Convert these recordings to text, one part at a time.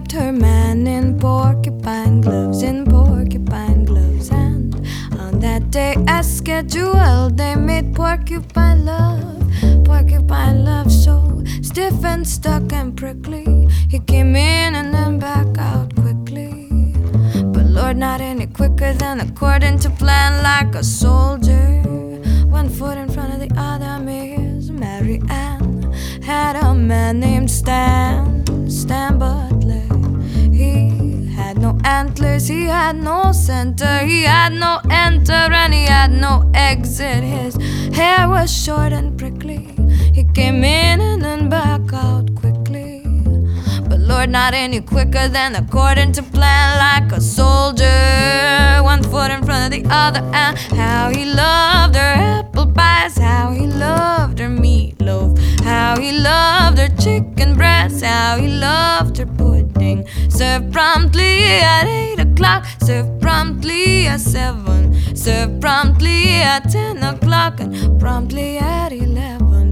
kept her man in porcupine gloves, in porcupine gloves. And on that day as scheduled, they made porcupine love so stiff and stuck and prickly. He came in and then back out quickly, but Lord, not any quicker than according to plan, like a soldier, one foot in front of the other. Miss Mary Ann had a man named Stan Butler. He had no antlers, he had no center, he had no enter, and he had no exit. His hair was short and prickly. He came in and then back out quickly, but Lord, not any quicker than according to plan, like a soldier, one foot in front of the other. And how he loved her apple pies, how he loved her meatloaf, how he loved her chicken breast, how he loved her pudding, served promptly at 8 o'clock, served promptly at 7, served promptly at 10 o'clock, and promptly at 11.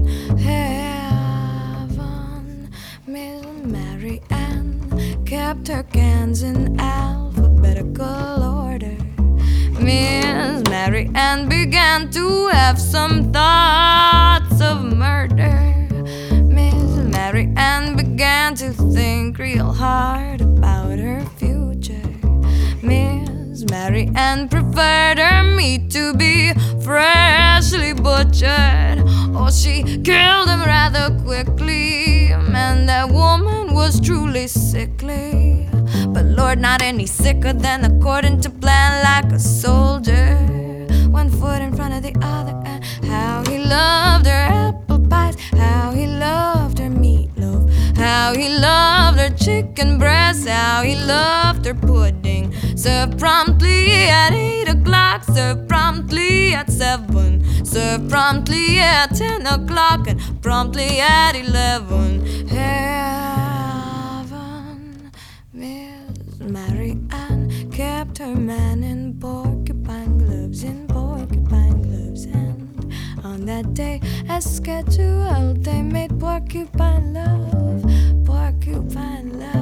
Heaven, Miss Mary Ann kept her cans in alphabetical order. Miss Mary Ann began to have some thoughts of murder. Miss Mary Ann began to think real hard about her future. Miss Mary Ann preferred her meat to be freshly butchered. Oh, she killed him rather quickly. Man, that woman was truly sickly, but Lord, not any sicker than according to plan, like a soldier, one foot in front of the other. And how he loved her apple pies, how he loved her meatloaf, how he loved her chicken breast, how he loved her pudding, served promptly at 8 o'clock, served promptly at 7, served promptly at 10 o'clock, and promptly at 11. Heaven, Miss Mary Ann kept her man in porcupine gloves, in porcupine gloves. And on that day as scheduled, they made porcupine love, porcupine love.